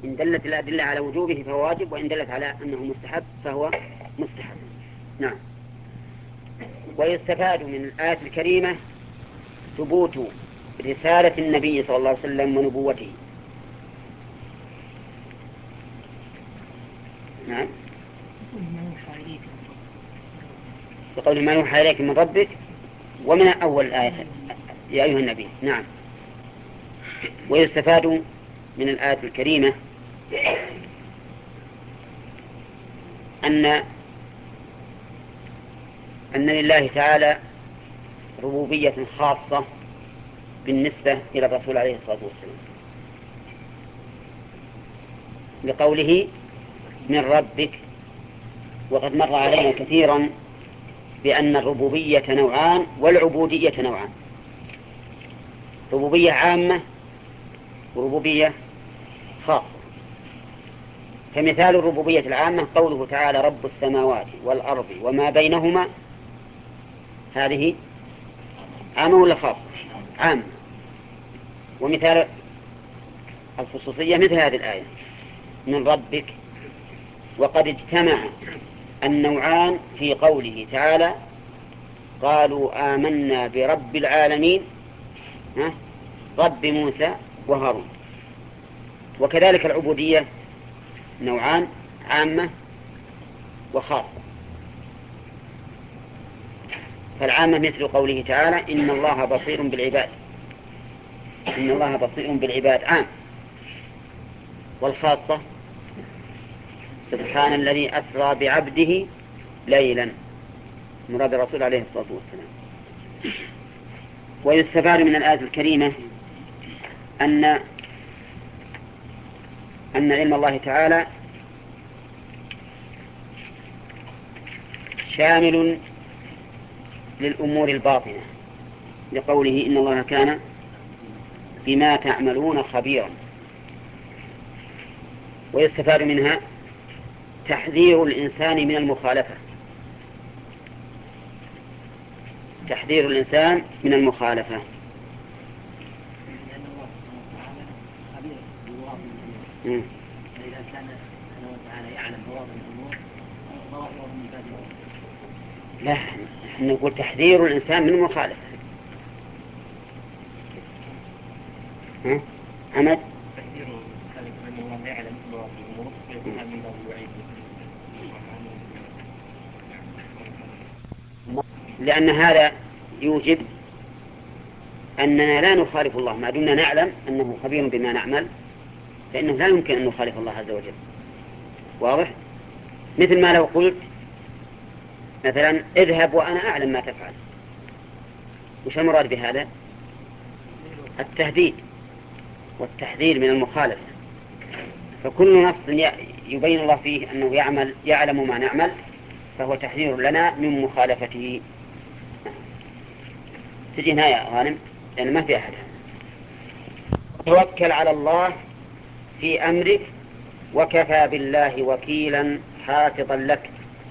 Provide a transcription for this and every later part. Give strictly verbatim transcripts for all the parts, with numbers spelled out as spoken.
إن دلت الأدلة على وجوبه فهو واجب، وإن دلت على أنه مستحب فهو مستحب. نعم. ويستفاد من الآية الكريمة ثبوت رسالة النبي صلى الله عليه وسلم ونبوته. نعم. بقول ما يوحى إليك من ربك، ومن أول الآية يا أيها النبي. نعم. ويستفاد من الآية الكريمة أن أن لله تعالى ربوبية خاصة بالنسبة إلى الرسول عليه الصلاة والسلام، لقوله من ربك. وقد مر علينا كثيرا بأن الربوبية نوعان والعبودية نوعان، ربوبية عامة وربوبية خاصة. فمثال الربوبية العامة قوله تعالى رب السماوات والأرض وما بينهما، هذه عامة ولا خاصة؟ عامة. ومثال الخصوصية مثل هذه الآية من ربك. وقد اجتمع النوعان في قوله تعالى قالوا آمنا برب العالمين رب موسى وهارون. وكذلك العبودية نوعان، عامة وخاصة. فالعامة مثل قوله تعالى إن الله بصير بالعباد، إن الله بصير بالعباد عام. والخاصة سبحان الذي أسرى بعبده ليلا، مراد الرسول عليه الصلاة والسلام. ويستفاد من الآية الكريمة أن أن علم الله تعالى شامل للأمور الباطنة، لقوله إن الله كان بما تعملون خبيرا. ويستفاد منها تحذير الإنسان من المخالفة، تحذير الإنسان من المخالفة. لأن الله سبحانه وتعالى خبير بواطن الأمور، فإذا كان سبحانه وتعالى يعلم بواطن الأمور ظواهرهم من باب أولى. لا، نحن نقول تحذير الإنسان من المخالفة. ها؟ عمد تحذير أن الله يعلم بواطن الأمور ويكون هذا من باب الوعيد، لأن هذا يوجب أننا لا نخالف الله ما دمنا نعلم أنه خبير بما نعمل، فإنه لا يمكن أن نخالف الله عز وجل. واضح؟ مثل ما لو قلت مثلا اذهب وأنا أعلم ما تفعل، وش المراد بهذا؟ التهديد والتحذير من المخالفة. فكل نص يبين الله فيه أنه يعمل يعلم ما نعمل فهو تحذير لنا من مخالفته. تجي هنا يا غانم لأن ما في أحد. توكل على الله في أمرك وكفى بالله وكيلا حافظا لك.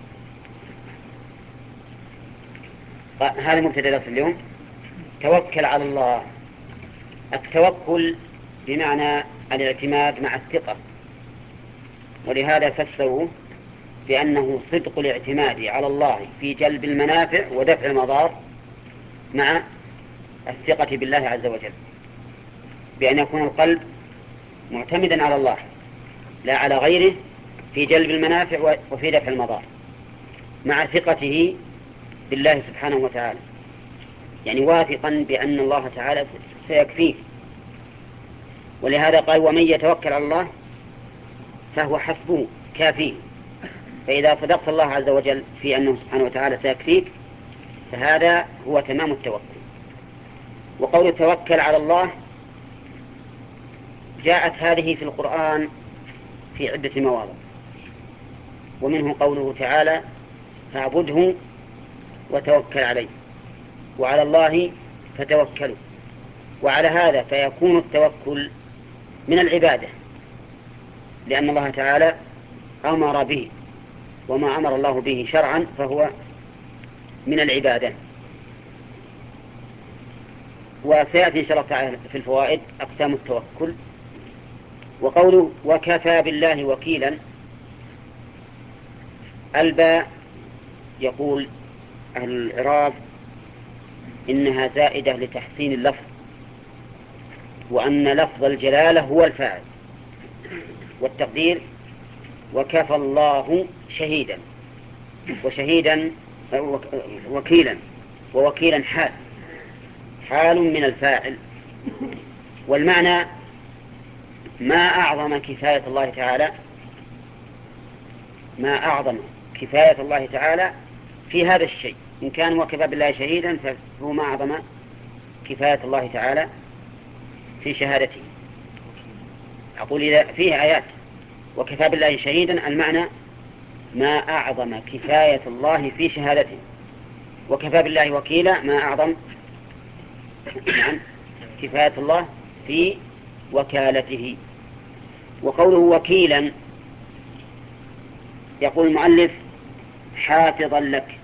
هذا مبتدأ درس اليوم. توكل على الله. التوكل بمعنى الاعتماد مع الثقة، ولهذا فسروا بأنه صدق الاعتماد على الله في جلب المنافع ودفع المضار مع الثقة بالله عز وجل، بأن يكون القلب معتمدا على الله لا على غيره في جلب المنافع وفي دفع المضار، مع ثقته بالله سبحانه وتعالى، يعني واثقا بأن الله تعالى سيكفيه. ولهذا قال ومن يتوكل على الله فهو حسبه كافيه. فإذا صدقت الله عز وجل في أنه سبحانه وتعالى سيكفيك فهذا هو تمام التوكل. وقول التوكل على الله جاءت هذه في القرآن في عدة مواضع، ومنه قوله تعالى فاعبده وتوكل عليه، وعلى الله فتوكلوا. وعلى هذا فيكون التوكل من العبادة، لأن الله تعالى أمر به، وما أمر الله به شرعا فهو من العبادة. وسيأتي إن شاء الله تعالى في الفوائد أقسام التوكل وقوله وكفى بالله وكيلا، الباء يقول أهل الإعراب إنها زائدة لتحسين اللفظ، وأن لفظ الجلالة هو الفاعل، والتقدير وكفى الله شهيدا، وشهيدا وكيلا، ووكيلا حال حال من الفاعل. والمعنى ما أعظم كفاية الله تعالى، ما أعظم كفاية الله تعالى في هذا الشيء، إن كان وكفى بالله شهيدا فهو ما أعظم كفاية الله تعالى في شهادته. أقول إذا فيه آيات وكفى بالله شهيدا، المعنى ما أعظم كفاية الله في شهادته، وكفى بالله وكيلا ما أعظم نعم كفاية الله في وكالته. وقوله وكيلا يقول المؤلف حافظا لك،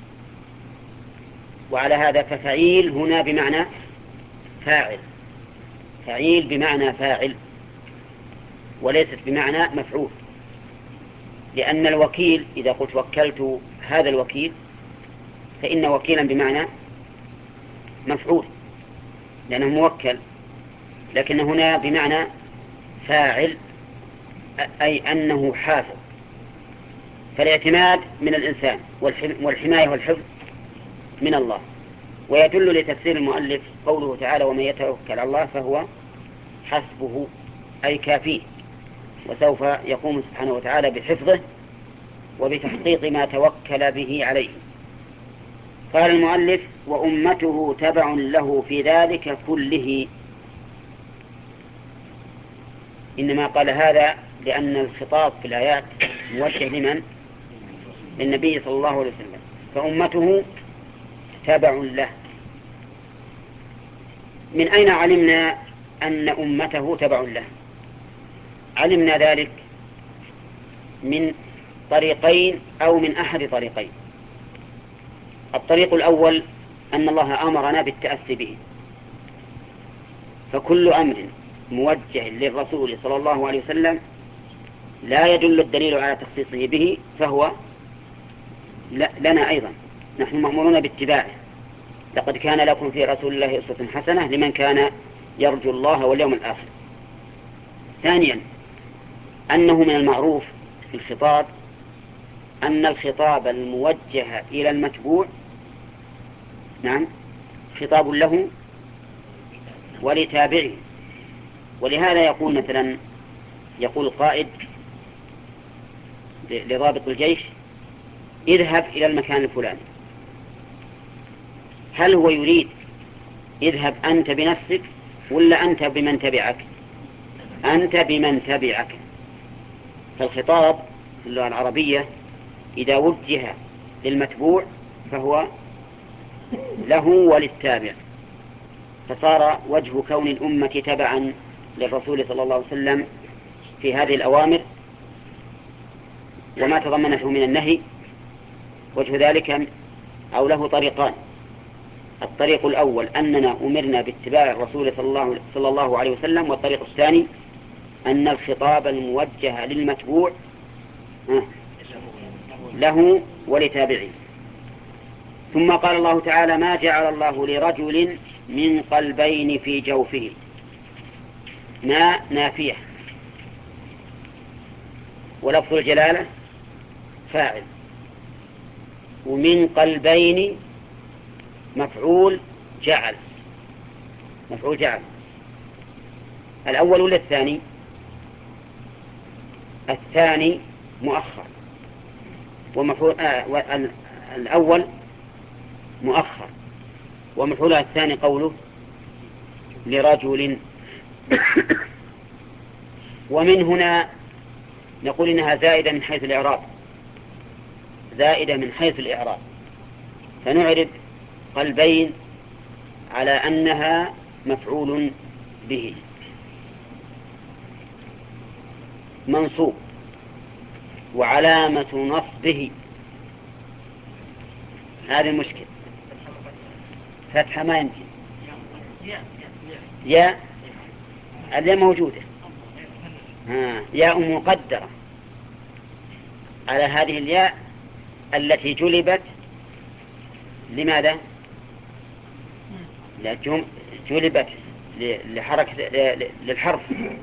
وعلى هذا ففعيل هنا بمعنى فاعل، فعيل بمعنى فاعل وليست بمعنى مفعول، لأن الوكيل إذا قلت وكلت هذا الوكيل فإن وكيلا بمعنى مفعول لأنه موكل، لكن هنا بمعنى فاعل أي أنه حافظ. فالاعتماد من الإنسان والحماية والحفظ من الله. ويدل لتفسير المؤلف قوله تعالى ومن يتوكل على الله فهو حسبه أي كافيه، وسوف يقوم سبحانه وتعالى بحفظه وبتحقيق ما توكل به عليه. قال المؤلف وأمته تبع له في ذلك كله. إنما قال هذا لأن الخطاب في الآيات موجه لمن؟ للنبي صلى الله عليه وسلم، فأمته تبع له. من أين علمنا أن أمته تبع له؟ علمنا ذلك من طريقين أو من أحد طريقين. الطريق الأول أن الله أمرنا بالتأسي به، فكل أمر موجه للرسول صلى الله عليه وسلم لا يدل الدليل على تخصيصه به فهو لنا أيضا، نحن مأمورون باتباعه. لقد كان لكم في رسول الله أسوة حسنة لمن كان يرجو الله واليوم الآخر. ثانيا أنه من المعروف في الخطاب أن الخطاب الموجه إلى المتبوع نعم خطاب له ولتابعه. ولهذا يقول مثلا يقول القائد لضابط الجيش اذهب إلى المكان الفلاني، هل هو يريد اذهب أنت بنفسك ولا أنت بمن تبعك؟ أنت بمن تبعك. فالخطاب في اللغة العربية إذا وجه للمتبوع فهو له وللتابع، فصار وجه كون الأمة تبعا للرسول صلى الله عليه وسلم في هذه الأوامر وما تضمنته من النهي وجه ذلك أو له طريقان. الطريق الأول أننا أمرنا باتباع الرسول صلى الله عليه وسلم، والطريق الثاني أن الخطاب الموجه للمتبوع له ولتابعه. ثم قال الله تعالى ما جعل الله لرجل من قلبين في جوفه، ما نافية، ولفظ الجلالة فاعل، ومن قلبين مفعول جعل، مفعول جعل. الأول ولا الثاني؟ الثاني مؤخر، ومفعول آه الأول مؤخر، ومفعول الثاني قوله لرجل. ومن هنا نقول إنها زائدة من حيث الإعراب، زائدة من حيث الإعراب، فنعرب قلبين على أنها مفعول به منصوب، وعلامة نصبه هذه المشكلة فتحة ما يمكن يا الياء موجودة ها ياء مقدرة على هذه الياء التي جلبت لماذا؟ لا جلبت لحركة للحرف،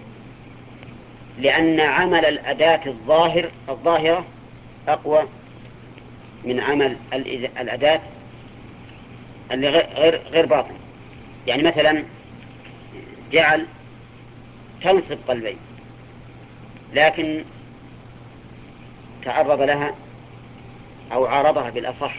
لأن عمل الأداة الظاهر الظاهرة أقوى من عمل الأداة اللي غير غير باطن. يعني مثلا جعل تنصب قلبين، لكن تعرض لها أو عارضها بالأصح،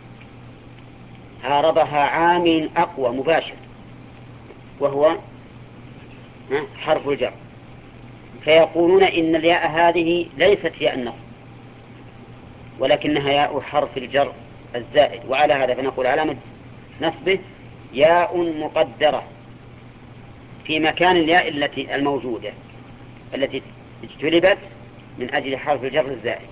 عارضها عامل أقوى مباشر وهو حرف الجر، فيقولون إن الياء هذه ليست ياء النصب ولكنها ياء حرف الجر الزائد، وعلى هذا فنقول علامة نصبه ياء مقدرة في مكان الياء التي الموجودة التي اجتلبت من أجل حرف الجر الزائد.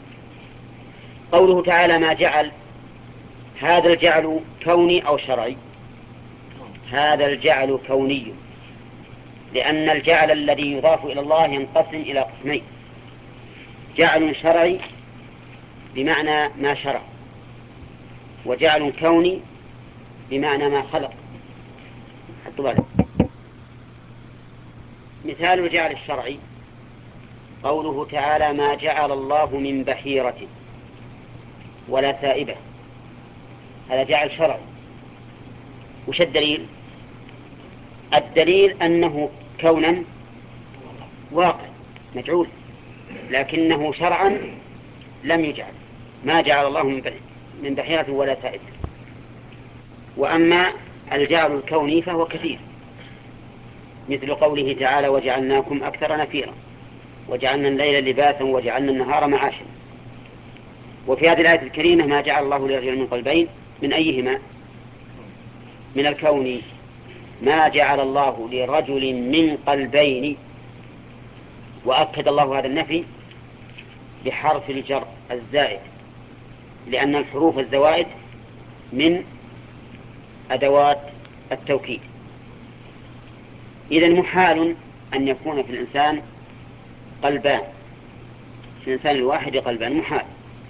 قوله تعالى ما جعل، هذا الجعل كوني أو شرعي؟ هذا الجعل كوني، لأن الجعل الذي يضاف إلى الله ينقسم إلى قسمين: جعل شرعي بمعنى ما شرع، وجعل كوني بمعنى ما خلق. مثال الجعل الشرعي قوله تعالى ما جعل الله من بحيرة ولا سائبة، هذا جعل شرعي. وش الدليل؟ الدليل أنه كونا واقع مجعول، لكنه شرعا لم يجعل، ما جعل الله من بحيرة ولا سائبة. وأما الجعل الكوني فهو كثير، مثل قوله تعالى وجعلناكم أكثر نفيرا وجعلنا الليل لباسا وجعلنا النهار معاشا. وفي هذه الآية الكريمة ما جعل الله لرجل من قلبين، من أيهما؟ من الكون. ما جعل الله لرجل من قلبين، وأكد الله هذا النفي بحرف الجر الزائد، لأن الحروف الزوائد من أدوات التوكيد. إذن محال أن يكون في الإنسان قلبان، في الإنسان الواحد قلبان، محال.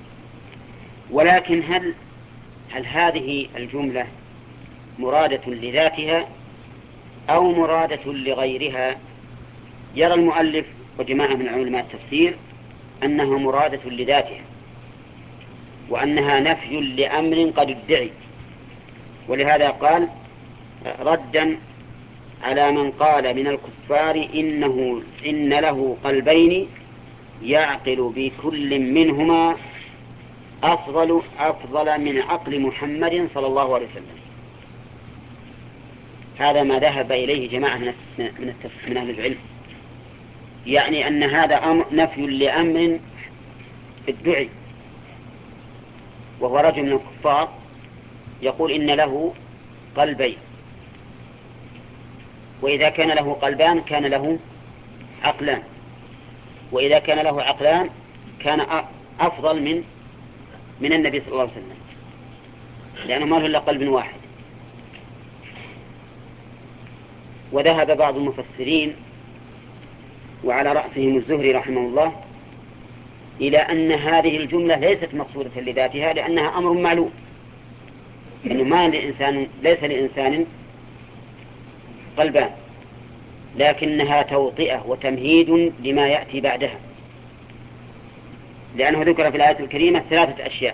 ولكن هل هل هذه الجملة مرادة لذاتها أو مرادة لغيرها؟ يرى المؤلف وجماعة من علماء التفسير أنها مرادة لذاتها، وأنها نفي لأمر قد ادعي، ولهذا قال ردا على من قال من الكفار إنه إن له قلبين يعقل بكل منهما أفضل أفضل من عقل محمد صلى الله عليه وسلم. هذا ما ذهب إليه جماعة من من من أهل العلم، يعني أن هذا أمر نفي لأمر ادعي، وهو رجل من الكفار يقول إن له قلبين، وإذا كان له قلبان كان له عقلان، وإذا كان له عقلان كان أفضل من من النبي صلى الله عليه وسلم، لأنه ما له إلا قلب واحد. وذهب بعض المفسرين وعلى رأسهم الزهري رحمه الله إلى أن هذه الجملة ليست مقصودة لذاتها، لأنها أمر معلوم، أنه ما لإنسان ليس لإنسان قلبان، لكنها توطئة وتمهيد لما يأتي بعدها، لأنه ذكر في الآية الكريمة ثلاثة أشياء: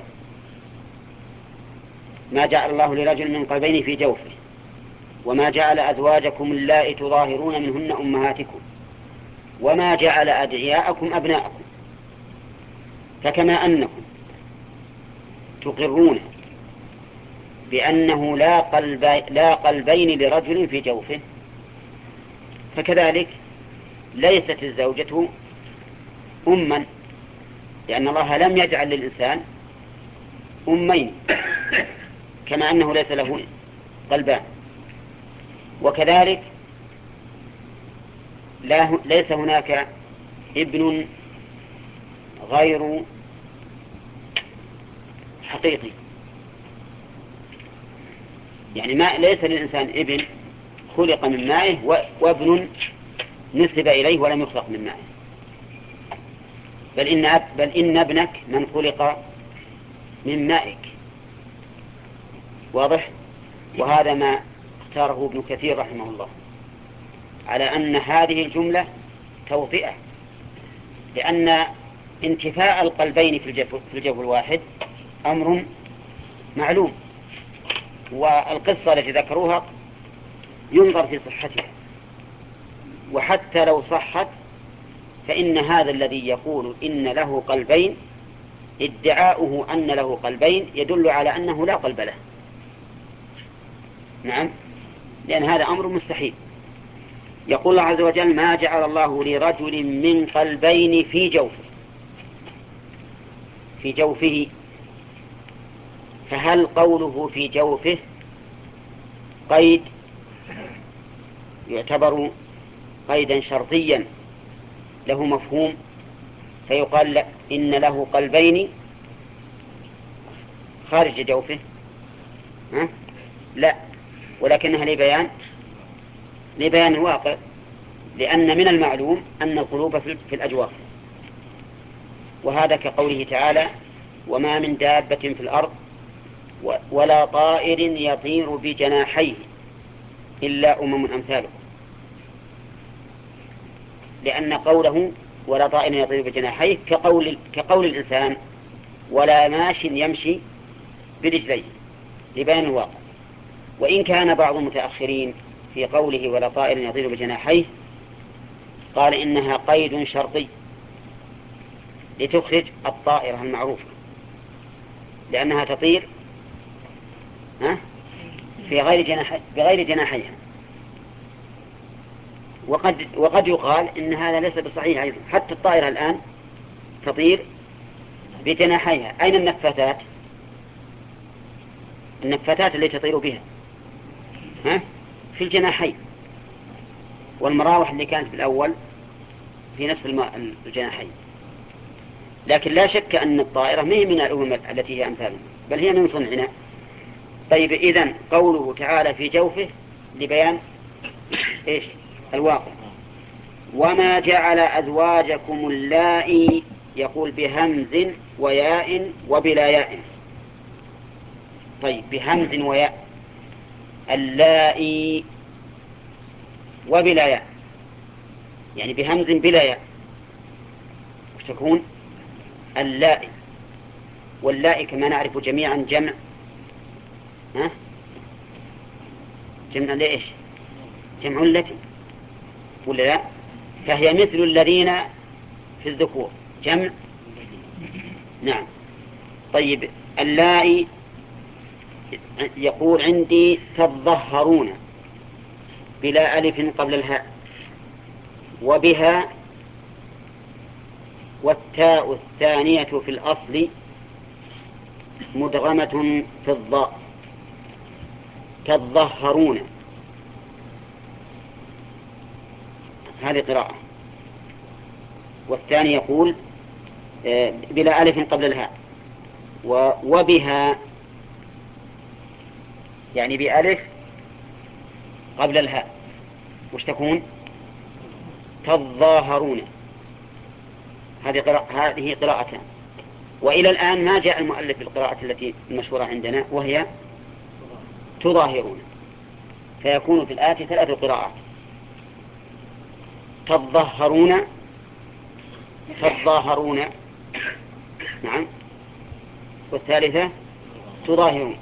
ما جعل الله لرجل من قلبين في جوفه، وما جعل أزواجكم اللائي تظاهرون منهن أمهاتكم، وما جعل أدعياءكم أبناءكم. فكما أنكم تقرون بأنه لا, قلب لا قلبين لرجل في جوفه، فكذلك ليست الزوجة أما، لأن الله لم يجعل للإنسان أمين، كما أنه ليس له قلبان. وكذلك لا ليس هناك ابن غير حقيقي، يعني ما ليس للإنسان ابن خلق من مائه وابن نسب إليه ولم يخلق من مائه، بل إن, أب بل إن ابنك من خلق من مائك. واضح؟ وهذا ما اختاره ابن كثير رحمه الله على أن هذه الجملة توطئة، لأن انتفاء القلبين في الجوف في الجوف الواحد أمر معلوم، والقصة التي ذكروها ينظر في صحتها، وحتى لو صحت فإن هذا الذي يقول إن له قلبين ادعاؤه أن له قلبين يدل على أنه لا قلب له. نعم، لأن هذا أمر مستحيل. يقول الله عز وجل: ما جعل الله لرجل من قلبين في جوفه في جوفه فهل قوله في جوفه قيد يعتبر قيدا شرطيا له مفهوم فيقال لا إن له قلبين خارج جوفه؟ ها؟ لا، ولكنها لبيان لبيان الواقع، لأن من المعلوم أن القلوب في الأجواف، وهذا كقوله تعالى: وما من دابة في الأرض ولا طائر يطير بجناحيه إلا أمم أمثالكم، لأن قوله ولا طائر يطير بجناحيه كقول, كقول الإنسان ولا ماش يمشي برجليه، لبيان الواقع. وإن كان بعض المتأخرين في قوله ولا طائر يطير بجناحيه قال إنها قيد شرطي لتخرج الطائرة المعروفة، لأنها تطير في غير جناح بغير جناحيها. وقد وقد يقال إن هذا ليس بصحيح أيضا، حتى الطائرة الآن تطير بجناحيها. أين النفاثات؟ النفاثات التي تطير بها ها؟ في الجناحين، والمراوح اللي كانت في الأول في نفس الجناحين. لكن لا شك أن الطائرة ما هي من الأمم التي هي أمثالهم، بل هي من صنعنا. طيب، إذن قوله تعالى في جوفه لبيان إيش؟ الواقع. وما جعل أزواجكم اللائي، يقول بهمز وياء وبلا ياء. طيب، بهمز وياء، اللائي وبلا ياء، يعني بهمز بلا ياء وش تكون؟ اللائي. واللائي كما نعرف جميعا جمع ها؟ جمع لإيش؟ جمع التي، ولا لا؟ فهي مثل الذين في الذكور جمع. نعم. طيب، اللائي يقول عندي تظهرون بلا ألف قبل الهاء، وبها، والتاء الثانية في الأصل مدغمة في الضاء، تظهرون، هذه قراءة. والثاني يقول بلا ألف قبل الهاء، وبها يعني بألف قبل الهاء وش تكون؟ تظاهرون. هذه قراءة، هذه قراءتان. وإلى الآن ما جاء المؤلف بالقراءة التي المشهورة عندنا وهي تظاهرون، فيكون في الآتي ثلاث قراءات: تظاهرون، تظاهرون، نعم، والثالثة تظاهرون.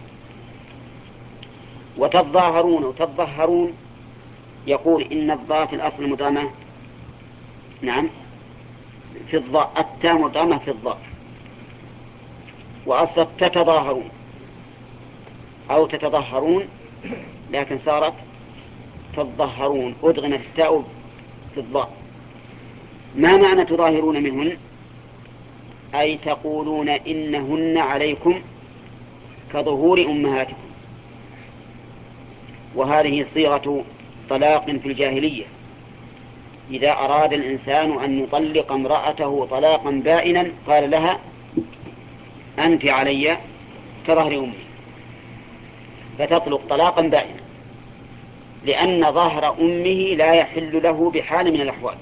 وتظاهرون وتظهرون يقول إن الضاء في الأصل مدغمة، نعم، في الضاء، التاء مدغمة في الضاء، وأصلت تتظاهرون أو تتظهرون، لكن صارت تظهرون، أدغمت التاء في الضاء. ما معنى تظاهرون منهن؟ أي تقولون إنهن عليكم كظهور أمهاتكم. وهذه صيغة طلاق في الجاهلية، إذا أراد الإنسان أن يطلق امرأته طلاقا بائنا قال لها أنت علي كظهر أمي، فتطلق طلاقا بائنا. لأن ظهر أمه لا يحل له بحال من الأحوال،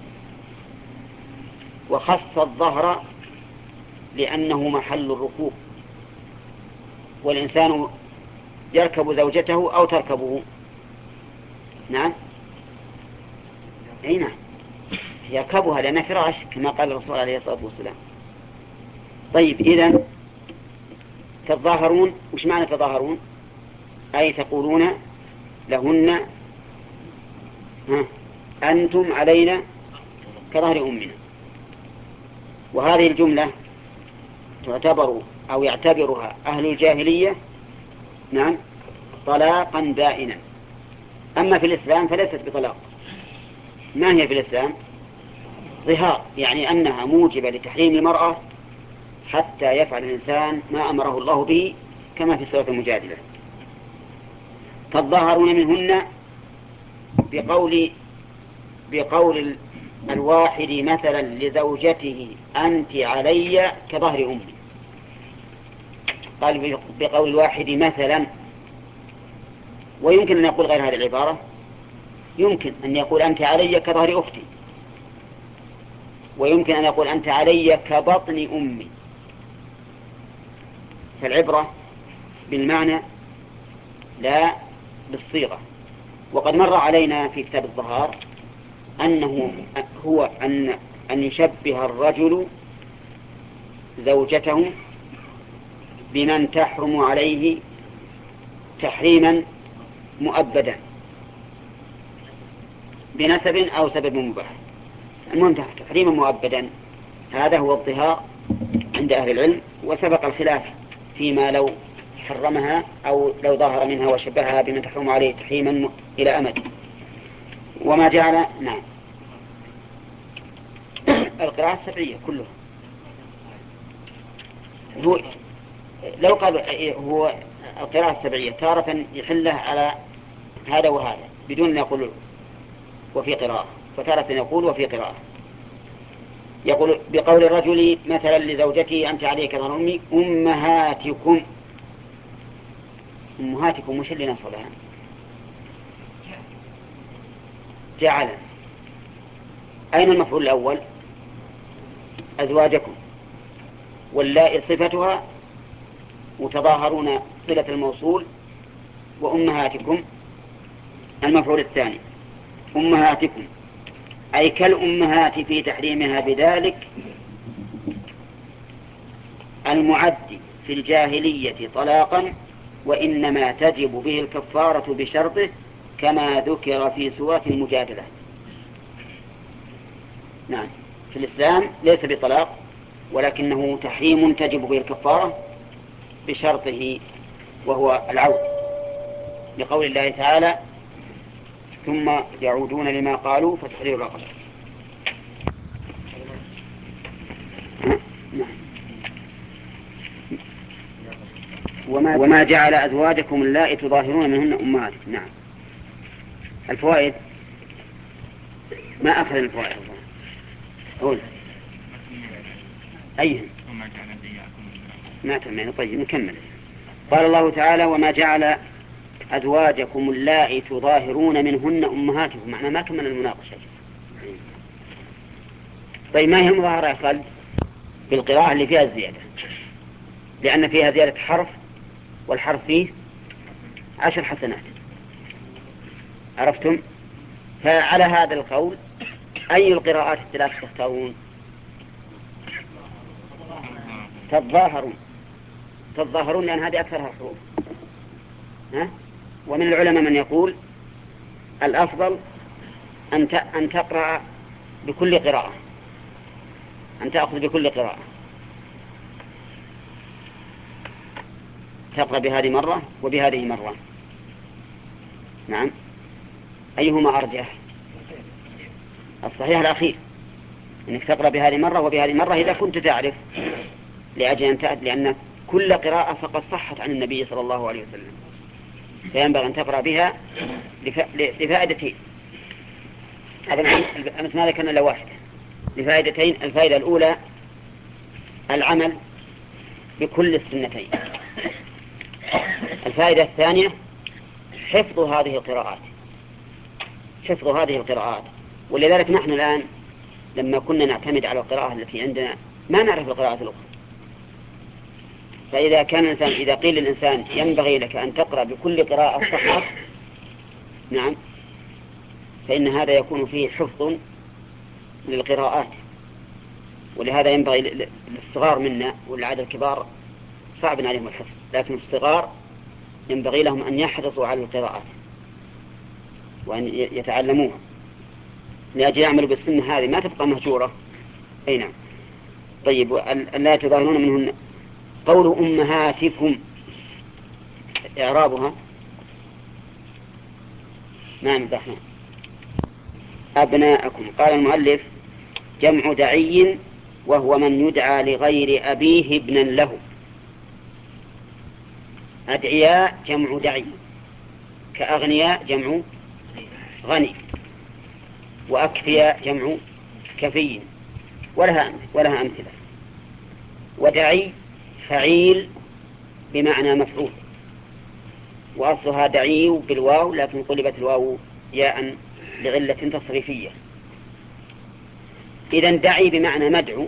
وخص الظهر لأنه محل الركوب، والإنسان يركب زوجته أو تركبه. نعم أي نعم يركبها لأنها فراش كما قال الرسول عليه الصلاة والسلام. طيب إذن تظاهرون، وش معنى تظاهرون؟ أي تقولون لهن ها أنتم علينا كظهر أمنا. وهذه الجملة تعتبر أو يعتبرها أهل الجاهلية نعم طلاقا بائنا. أما في الإسلام فليست بطلاق. ما هي في الإسلام؟ ظهار، يعني أنها موجبة لتحريم المرأة حتى يفعل الإنسان ما أمره الله به كما في سورة المجادلة. تظاهرون منهن بقول بقول الواحد مثلا لزوجته أنت علي كظهر أمي. قال بقول الواحد مثلا، ويمكن أن يقول غير هذه العبارة، يمكن أن يقول أنت علي كظهر أختي، ويمكن أن يقول أنت علي كبطن أمي. فالعبرة بالمعنى لا بالصيغة. وقد مر علينا في كتاب الظهار أنه هو أن أن يشبه الرجل زوجته بمن تحرم عليه تحريما مؤبدا بنسب أو سبب مباح. المهم تحريما مؤبدا، هذا هو الظهار عند أهل العلم. وسبق الخلاف فيما لو حرمها أو لو ظهر منها وشبهها بمن تحرم عليه تحريما إلى أمد. وما جعل نعم القراءة السبعية كلها. هو لو قال هو القراءة السبعية تارة يحله على هذا وهذا بدون أن يقول وفي قراءة، فتارة يقول وفي قراءة. يقول بقول الرجل مثلا لزوجته أنت عليك ظهر أمي أمهاتكم. أمهاتكم مش اللي نصبها جعل. أين المفعول الأول؟ أزواجكم، واللائي صفتها وتظاهرون صلة الموصول، وأمهاتكم المفعول الثاني. أمهاتكم أي كالأمهات في تحريمها بذلك المعد في الجاهلية طلاقا، وإنما تجب به الكفارة بشرطه كما ذكر في سورة المجادلة. نعم في الإسلام ليس بطلاق، ولكنه تحريم تجب به الكفارة بشرطه وهو العود، لقول الله تعالى ثم يعودون لما قالوا فتحرير رقبة. وما, وما جعل أزواجكم اللائي تظاهرون منهن أمهاتكم. نعم الفوائد ما أخذ الفوائد قول أيهم ما تمنى. طيب نكمل. قال الله تعالى وما جعل أزواجكم اللائي تظاهرون منهن أمهاتكم. معنى ما كمل المناقشة. طيب ما هي المظاهرة يا خالد؟ بالقراءة اللي فيها الزيادة، لأن فيها زيادة حرف، والحرف فيه عشر حسنات. عرفتم؟ فعلى هذا القول أي القراءات الثلاث تختارون؟ تظاهرون. تظاهرون لأن هذه أكثرها حروف. ها؟ ومن العلماء من يقول الأفضل أن أن تقرأ بكل قراءة، أن تأخذ بكل قراءة، تقرأ بهذه مرة وبهذه مرة. نعم أيهما أرجح؟ الصحيح الأخير، أنك تقرأ بهذه مرة وبهذه مرة إذا كنت تعرف، لأجل أن تأتي، لأن كل قراءة فقد صحت عن النبي صلى الله عليه وسلم، فينبغي أن تقرأ بها لفائدتين. أمس ما ذكرنا إلا واحدة، لفائدتين. الفائدة الأولى العمل بكل السنتين. الفائدة الثانية حفظ هذه القراءات حفظ هذه القراءات. ولذلك نحن الآن لما كنا نعتمد على القراءة التي عندنا ما نعرف القراءات الأخرى. فإذا كان الإنسان إذا قيل للإنسان ينبغي لك أن تقرأ بكل قراءة صحت، نعم، فإن هذا يكون فيه حفظ للقراءات. ولهذا ينبغي للصغار منا والعادة الكبار صعب عليهم الحفظ، لكن الصغار ينبغي لهم أن يحرصوا على القراءات وأن يتعلموها لأجل يعملوا بالسنة هذه ما تبقى مهجورة. أي نعم. طيب، لا تظاهرون منهن. قول أمهاتكم إعرابها ما نبحنا أبناءكم. قال المؤلف جمع دعي وهو من يدعى لغير أبيه ابنا له. أدعياء جمع دعي، كأغنياء جمع غني، وأكفياء جمع كفي، ولها ولها أمثلة. ودعي فعيل بمعنى مفعول، وأصلها دعي بالواو لكن قلبت الواو ياء لعلة تصريفية. إذن دعي بمعنى مدعو،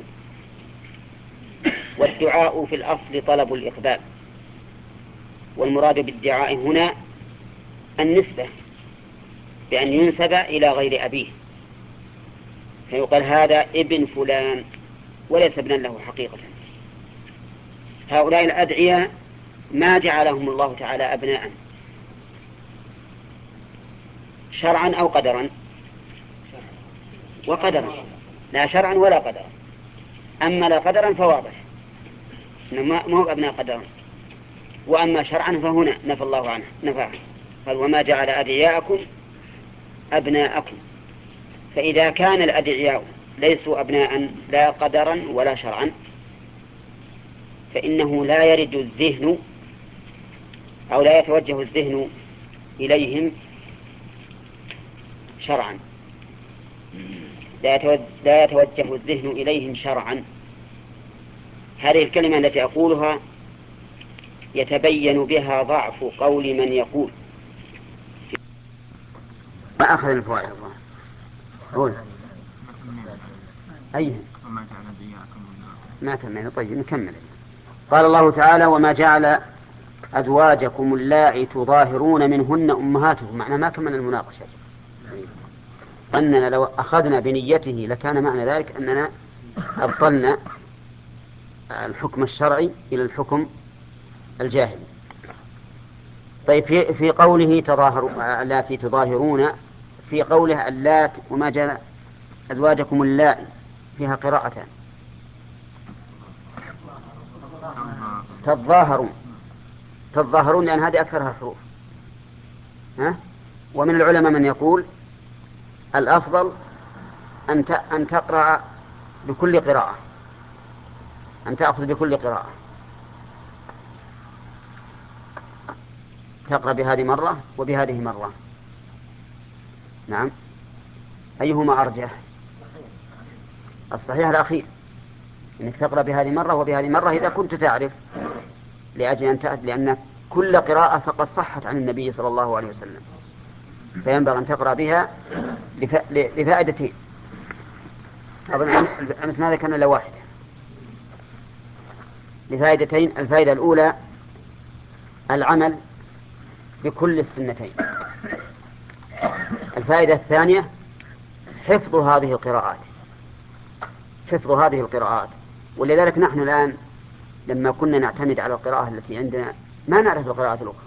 والدعاء في الأصل طلب الإقبال، والمراد بالدعاء هنا النسبة بأن ينسب إلى غير أبيه، فيقال هذا ابن فلان وليس ابنا له حقيقة. هؤلاء الأدعياء ما جعلهم الله تعالى أبناء شرعا أو قدرا، وقدرا لا شرعا ولا قدرا. أما لا قدرا فواضح ما هو أبناء قدرا، وأما شرعا فهنا نفى الله عنه نفى عنه قال وما جعل أدعياءكم أبناءكم. فإذا كان الأدعياء ليسوا أبناء لا قدرا ولا شرعا فإنه لا يرد الذهن أو لا يتوجه الذهن إليهم شرعا، لا يتوجه الذهن إليهم شرعا. هذه الكلمة التي أقولها يتبين بها ضعف قول من يقول ما أخذ الفوائد. الله قول أيه ما تمين. طيب نكمل. قال الله تعالى وما جعل أزواجكم اللائي تظاهرون منهن أمهاتكم. معنى ما كمل المناقشة، أننا لو أخذنا بنيته لكان معنى ذلك أننا أبطلنا الحكم الشرعي إلى الحكم الجاهلي. طيب في, في قوله تظاهروا اللاتي تظاهرون، في قوله اللات وما جعل أزواجكم اللائي فيها قراءتان تظاهرون تظاهرون لأن هذه أكثرها حروف. ها؟ ومن العلماء من يقول الأفضل أن أن تقرأ بكل قراءة، أن تأخذ بكل قراءة، تقرأ بهذه مرة وبهذه مرة. نعم، أيهما أرجح؟ الصحيح الأخير، أنك تقرأ بهذه مرة وبهذه مرة إذا كنت تعرف، لأجل أن تأتي لأن كل قراءة فقد صحت عن النبي صلى الله عليه وسلم، فينبغي أن تقرأ بها لفائدتين. أظن أمس ماذا كان إلا واحد لفائدتين. الفائدة الأولى العمل بكل السنتين. الفائدة الثانية حفظ هذه القراءات حفظ هذه القراءات ولذلك نحن الآن لما كنا نعتمد على القراءة التي عندنا ما نعرف القراءات الأخرى.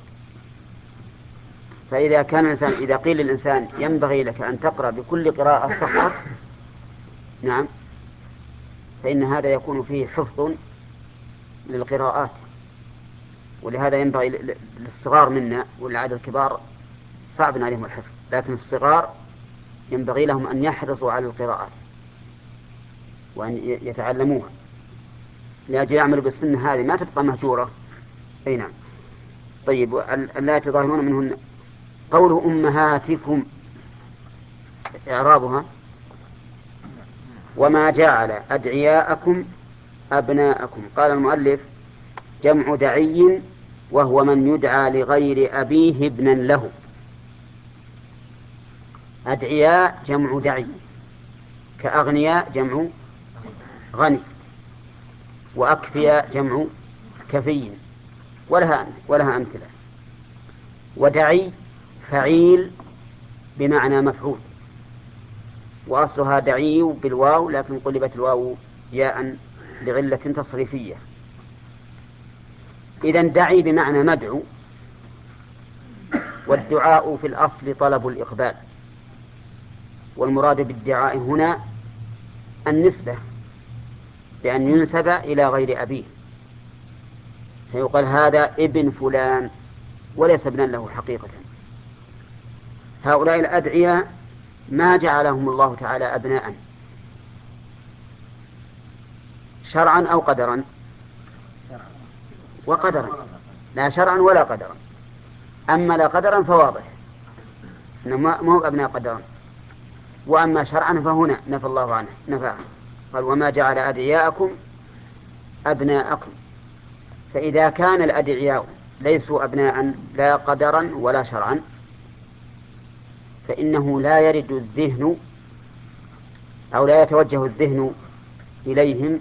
فإذا كان الإنسان إذا قيل للإنسان ينبغي لك أن تقرأ بكل قراءة صحت، نعم، فإن هذا يكون فيه حفظ للقراءات. ولهذا ينبغي للصغار منا والعدد الكبار صعب عليهم الحفظ، لكن الصغار ينبغي لهم أن يحرصوا على القراءات وأن يتعلموها لأجل يعملوا بالسنة هذه ما تبقى مهجورة. أي نعم. طيب، لا تظاهرون منهن. قول أمهاتكم إعرابها وما جعل أدعياءكم أبناءكم. قال المؤلف جمع دعي وهو من يدعى لغير أبيه ابنا له. أدعياء جمع دعي، كأغنياء جمع غني، وأكفياء جمع كفي، ولها, ولها أمثلة. ودعي فعيل بمعنى مفعول، وأصلها دعي بالواو، لكن قلبت الواو ياء لغلة تصريفية. إذن دعي بمعنى مدعو، والدعاء في الأصل طلب الإقبال، والمراد بالدعاء هنا النسبة، بأن ينسب إلى غير أبيه، فيقال هذا ابن فلان وليس ابنا له حقيقة. هؤلاء الأدعياء ما جعلهم الله تعالى أبناء شرعا أو قدرا، وقدرا، لا شرعا ولا قدرا. أما لا قدرا فواضح إنه ما هو أبناء قدرا، وأما شرعا فهنا نفى الله عنه نفاه، قال وما جعل أدعياءكم أبناءكم. فإذا كان الأدعياء ليسوا أبناء لا قدرا ولا شرعا، فإنه لا يرد الذهن أو لا يتوجه الذهن إليهم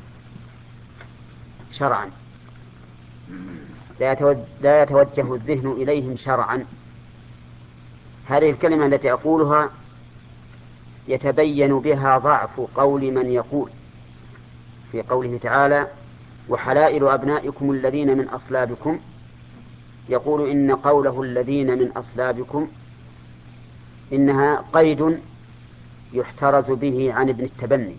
شرعا، لا يتوجه الذهن إليهم شرعا. هذه الكلمة التي أقولها يتبين بها ضعف قول من يقول في قوله تعالى وحلائل أبنائكم الذين من أصلابكم، يقول إن قوله الذين من أصلابكم إنها قيد يحترز به عن ابن التبني،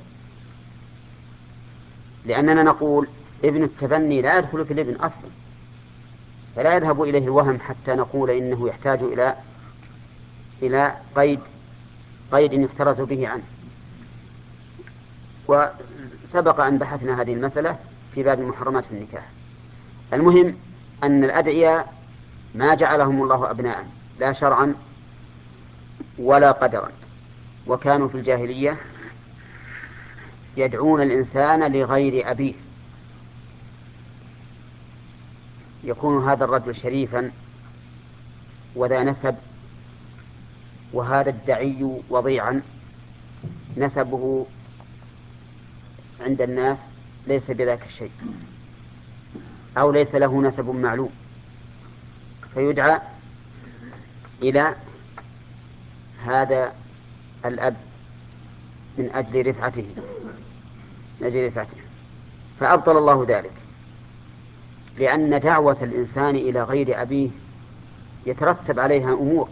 لأننا نقول ابن التبني لا يدخل في الابن أصلا، فلا يذهب إليه الوهم حتى نقول إنه يحتاج إلى إلى قيد قيد يحترز به عنه. وسبق أن بحثنا هذه المسألة في باب المحرمات في النكاح. المهم أن الأدعياء ما جعلهم الله أبناء لا شرعا ولا قدرا، وكانوا في الجاهلية يدعون الإنسان لغير أبيه، يكون هذا الرجل شريفا وذا نسب، وهذا الدعي وضيعا نسبه عند الناس ليس بذاك الشيء، أو ليس له نسب معلوم، فيدعى إلى هذا الأب من أجل رفعته من أجل رفعته فأبطل الله ذلك، لأن دعوة الإنسان إلى غير أبيه يترتب عليها أمور،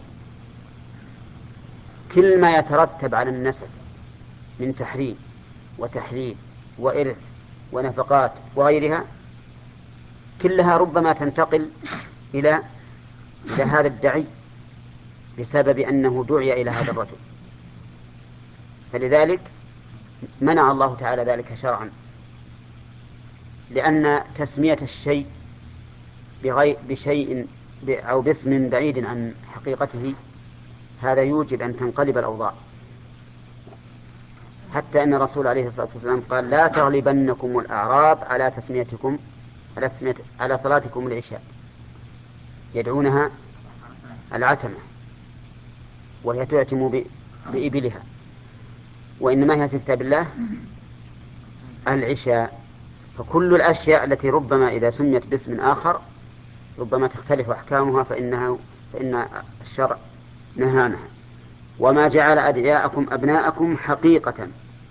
كل ما يترتب على النسب من تحريم وتحليل وإرث ونفقات وغيرها كلها ربما تنتقل إلى إلى هذا الدعي بسبب أنه دعي إلى هذا الرجل. فلذلك منع الله تعالى ذلك شرعا، لأن تسمية الشيء بشيء أو باسم بعيد عن حقيقته هذا يوجب أن تنقلب الأوضاع، حتى أن الرسول عليه الصلاة والسلام قال لا تغلبنكم الأعراب على تسميتكم على, تسمية على صلاتكم العشاء، يدعونها العتمة وهي تعتم بإبلها، وإنما هي في كتاب الله العشاء. فكل الأشياء التي ربما إذا سميت باسم آخر ربما تختلف أحكامها فإنها فإن الشرع نهانها. وما جعل أدعياءكم أبناءكم حقيقة،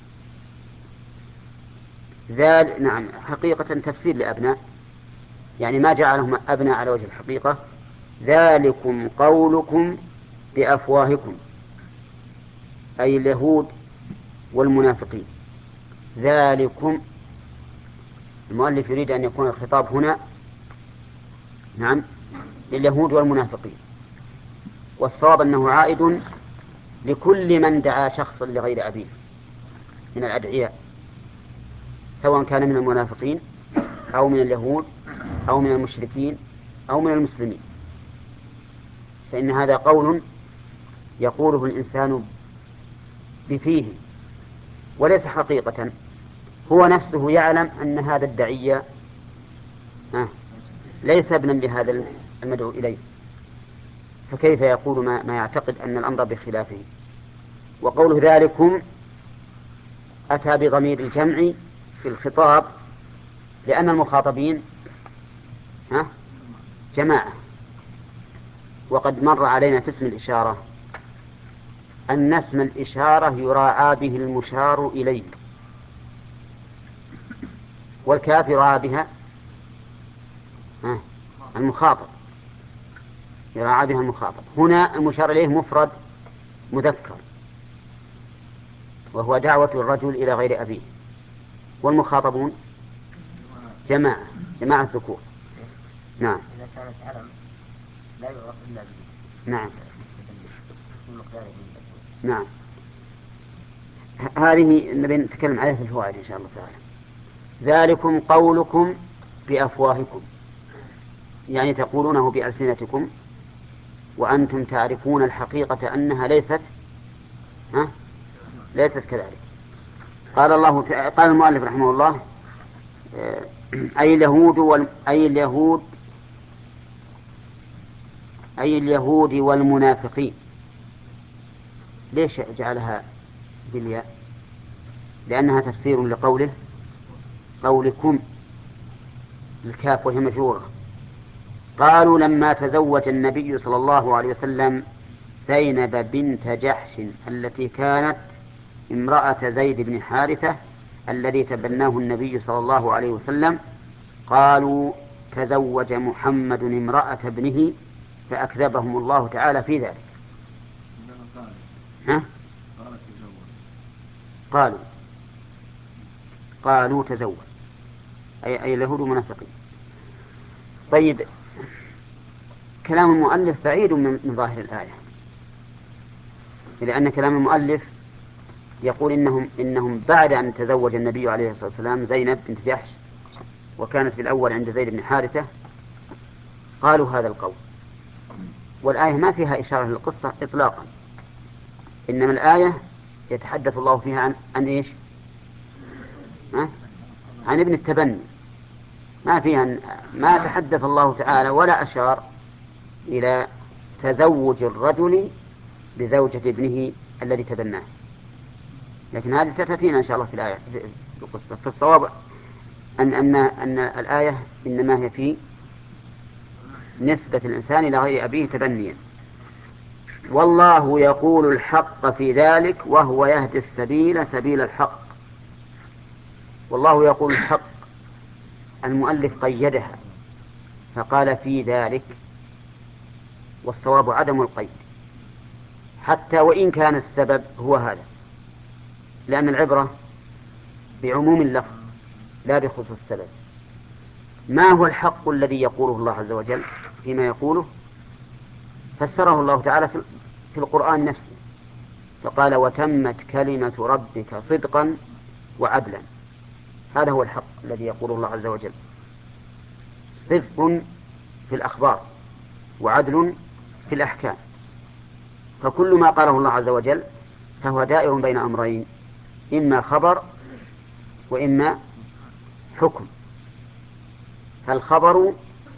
ذلك نعم حقيقة تفسير لأبناء، يعني ما جعلهم أبناء على وجه الحقيقة، ذلكم قولكم بأفواهكم أي اليهود والمنافقين. ذلكم المؤلف يريد أن يكون الخطاب هنا نعم لليهود والمنافقين، والصواب أنه عائد لكل من دعا شخصا لغير أبيه من الأدعياء، سواء كان من المنافقين أو من اليهود أو من المشركين أو من المسلمين، فإن هذا قول يقوله الإنسان بفيه وليس حقيقة، هو نفسه يعلم أن هذا الداعية ليس ابنا لهذا المدعو إليه، فكيف يقول ما, ما يعتقد أن الأمر بخلافه. وقول ذلكم أتى بضمير الجمع في الخطاب لأن المخاطبين ها جماعة. وقد مر علينا في اسم الإشارة أن اسم الإشارة يراعى به المشار إليه، والكاف يراعى بها المخاطب، يراعى بها المخاطب. هنا المشار إليه مفرد مذكر وهو دعوة الرجل إلى غير أبيه، والمخاطبون جماعة جماعة ذكور. نعم. إذا كانت علم لا يعرف إلا به. نعم. نعم. هذه نبي نتكلم عليها في الفوائد إن شاء الله تعالى. ذلكم قولكم بأفواهكم، يعني تقولونه بألسنتكم وأنتم تعرفون الحقيقة أنها ليست ها؟ ليست كذلك. قال الله قال المؤلف رحمه الله أي اليهود وال... أي اليهود أي اليهود والمنافقين. ليش جعلها بالياء؟ لأنها تفسير لقوله قولكم الكاف وهي مجرورة. قالوا لما تزوج النبي صلى الله عليه وسلم زينب بنت جحش التي كانت امرأة زيد بن حارثة الذي تبناه النبي صلى الله عليه وسلم، قالوا تزوج محمد امرأة ابنه فأكذبهم الله تعالى في ذلك. ها؟ قالوا قالوا تزوج أي, أي اليهود المنافقين. طيب، كلام المؤلف بعيد من ظاهر الآية، لأن كلام المؤلف يقول إنهم, إنهم بعد أن تزوج النبي عليه الصلاة والسلام زينب بنت جحش وكانت في الأول عند زيد بن حارثة قالوا هذا القول، والآية ما فيها إشارة للقصة إطلاقا، إنما الآية يتحدث الله فيها عن, عن إيش؟ ها؟ عن ابن التبني، ما فيها ما تحدث الله تعالى ولا أشار إلى تزوج الرجل بزوجة ابنه الذي تبناه. لكن هذه ستأتينا إن شاء الله في الآية في القصة. فالصواب أن, أن, أن الآية إنما هي في نسبة الإنسان إلى غير أبيه تبنيا. والله يقول الحق في ذلك وهو يهدي السبيل سبيل الحق. والله يقول الحق، المؤلف قيدها فقال في ذلك، والصواب عدم القيد حتى وإن كان السبب هو هذا، لأن العبرة بعموم اللفظ لا بخصوص السبب. ما هو الحق الذي يقوله الله عز وجل فيما يقوله؟ فسره الله تعالى في القرآن نفسه فقال وتمت كلمة ربك صدقا وعدلا. هذا هو الحق الذي يقوله الله عز وجل، صدق في الأخبار وعدل في الأحكام. فكل ما قاله الله عز وجل فهو دائر بين أمرين، إما خبر وإما حكم. فالخبر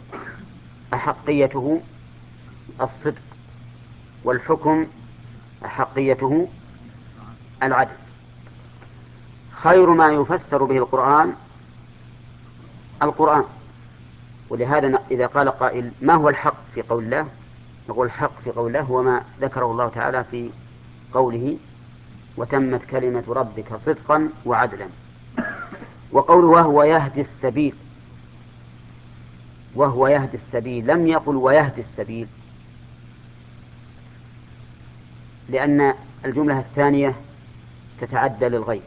أحقيته الصدق، والحكم أحقيته العدل. خير ما يفسر به القرآن القرآن. ولهذا إذا قال قائل ما هو الحق في قول الله، نقول الحق في قول الله هو ما ذكره الله تعالى في قوله وتمت كلمة ربك صدقا وعدلا. وقوله وهو يهدي السبيل، وهو يهدي السبيل لم يقل ويهدي السبيل، لأن الجملة الثانية تتعدى للغير،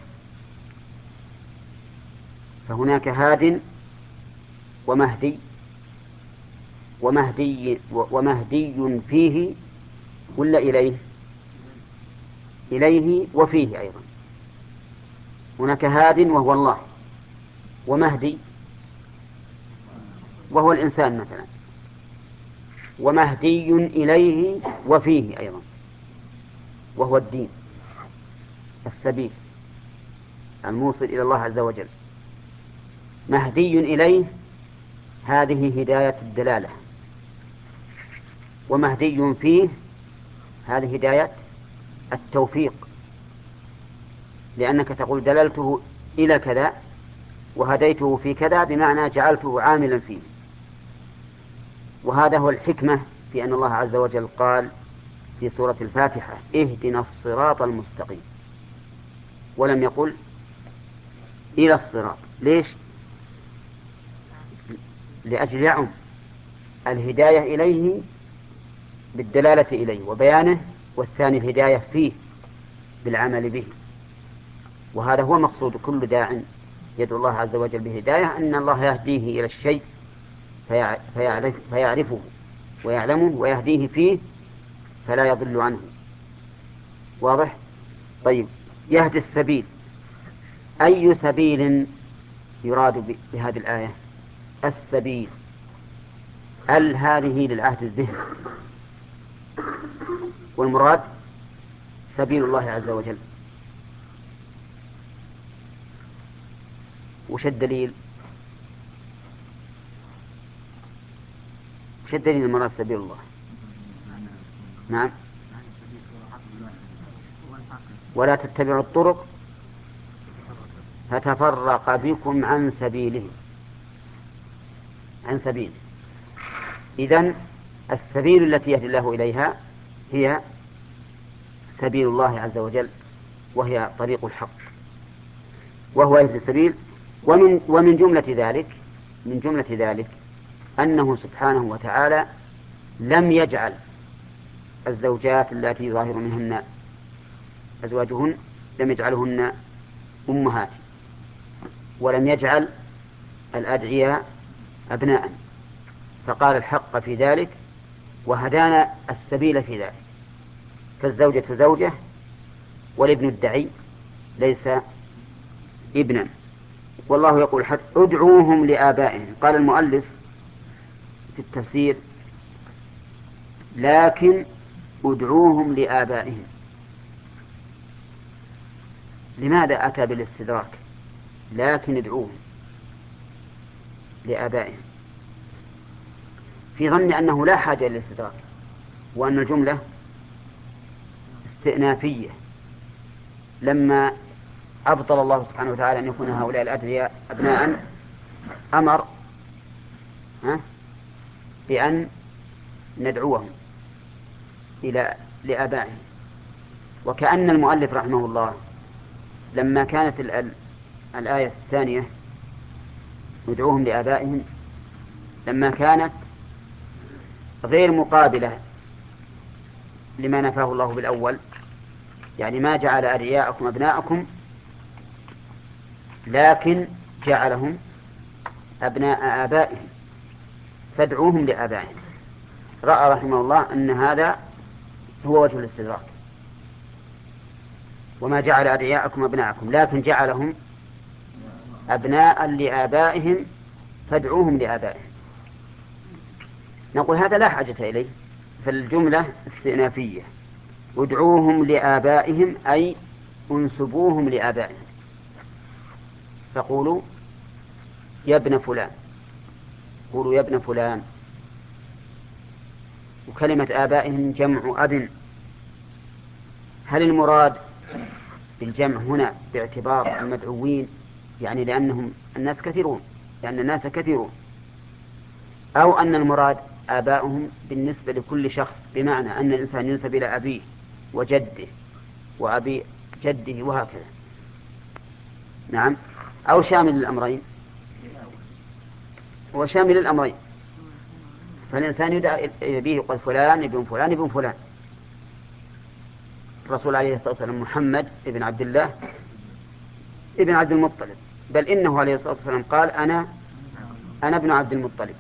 فهناك هاد ومهدي ومهدي ومهدي فيه ولا إليه إليه وفيه أيضا. هناك هاد وهو الله، ومهدي وهو الإنسان مثلا، ومهدي إليه وفيه أيضا وهو الدين السبيل الموصل إلى الله عز وجل. مهدي إليه هذه هداية الدلالة، ومهدي فيه هذه هداية التوفيق لأنك تقول دللته إلى كذا وهديته في كذا، بمعنى جعلته عاملا فيه. وهذا هو الحكمة في أن الله عز وجل قال في سورة الفاتحة اهدنا الصراط المستقيم، ولم يقل إلى الصراط. ليش؟ لأجل يعم الهداية إليه بالدلالة إليه وبيانه، والثاني الهداية فيه بالعمل به. وهذا هو مقصود كل داع يدعو الله عز وجل بهداية، أن الله يهديه إلى الشيء فيعرف فيعرفه ويعلمه ويهديه فيه فلا يضل عنه. واضح؟ طيب، يهدي السبيل، أي سبيل يراد بهذه الآية؟ السبيل، ال هذه للعهد الذهني، والمراد سبيل الله عز وجل. وش الدليل؟ وش الدليل المراد سبيل الله؟ نعم، ولا تتبعوا الطرق فتفرق بكم عن سبيله، عن سبيله. إذن السبيل التي يهدي الله إليها هي سبيل الله عز وجل، وهي طريق الحق، وهو يهدي السبيل. ومن, ومن جملة ذلك من جملة ذلك أنه سبحانه وتعالى لم يجعل الزوجات التي يظاهر منهن أزواجهن لم يجعلهن أمهات، ولم يجعل الأدعياء أبناء، فقال الحق في ذلك وهدانا السبيل في ذلك. فالزوجة زوجة، والابن الدعي ليس ابنا. والله يقول حتى ادعوهم لآبائهم. قال المؤلف في التفسير لكن ادعوهم لآبائهم. لماذا أتى بالاستدراك لكن ادعوهم لآبائهم؟ في ظن أنه لا حاجة للاستدراك، وأن الجملة استئنافية. لما أبطل الله سبحانه وتعالى أن يكون هؤلاء الأدعياء أبناء أمر بأن ندعوهم إلى لآبائهم. وكأن المؤلف رحمه الله لما كانت الآية الثانية ندعوهم لآبائهم، لما كانت غير مقابلة لما نفاه الله بالأول، يعني ما جعل أدعياءكم أبناءكم لكن جعلهم أبناء آبائهم فادعوهم لآبائهم، رأى رحمه الله أن هذا هو وجه الاستدراك. وما جعل أدعياءكم أبناءكم لكن جعلهم أبناء لآبائهم فادعوهم لآبائهم. نقول هذا لا حاجة إليه، فالجملة استئنافية. ادعوهم لآبائهم أي انسبوهم لآبائهم، فقولوا يا ابن فلان، قولوا يا ابن فلان. وكلمة آبائهم جمع أب. هل المراد بالجمع هنا باعتبار المدعوين، يعني لأنهم الناس كثيرون، لأن الناس كثيرون، أو أن المراد آباؤهم بالنسبة لكل شخص، بمعنى أن الإنسان ينسب إلى أبيه وجده وأبي جده وهكذا؟ نعم، أو شامل الأمرين؟ هو شامل الأمرين. فالإنسان يدعى أبيه يقول فلان ابن فلان ابن فلان. الرسول عليه الصلاة والسلام محمد ابن عبد الله ابن عبد المطلب، بل إنه عليه الصلاة والسلام قال أنا أنا ابن عبد المطلب.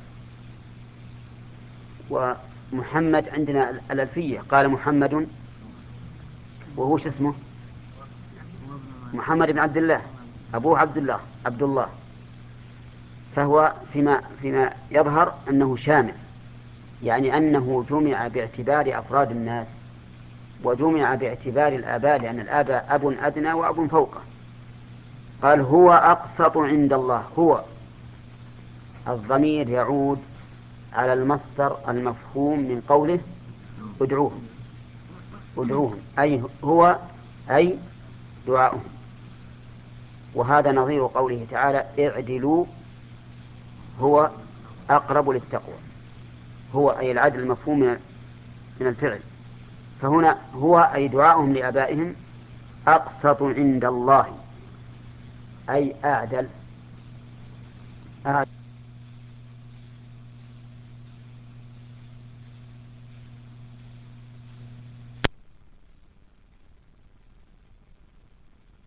ومحمد عندنا الألفية قال محمد وهو شو اسمه؟ محمد بن عبد الله، أبوه عبد الله عبد الله. فهو فيما فيما يظهر أنه شامل، يعني أنه جمع باعتبار أفراد الناس، وجمع باعتبار الآباء، لأن الآباء أب أدنى وأب فوقه. قال هو أقسط عند الله. هو الضمير يعود على المصدر المفهوم من قوله ادعوهم. ادعوهم أي هو أي دعاؤهم. وهذا نظير قوله تعالى اعدلوا هو أقرب للتقوى، هو أي العدل المفهوم من الفعل. فهنا هو أي دعاؤهم لآبائهم أقسط عند الله، أي أعدل, أعدل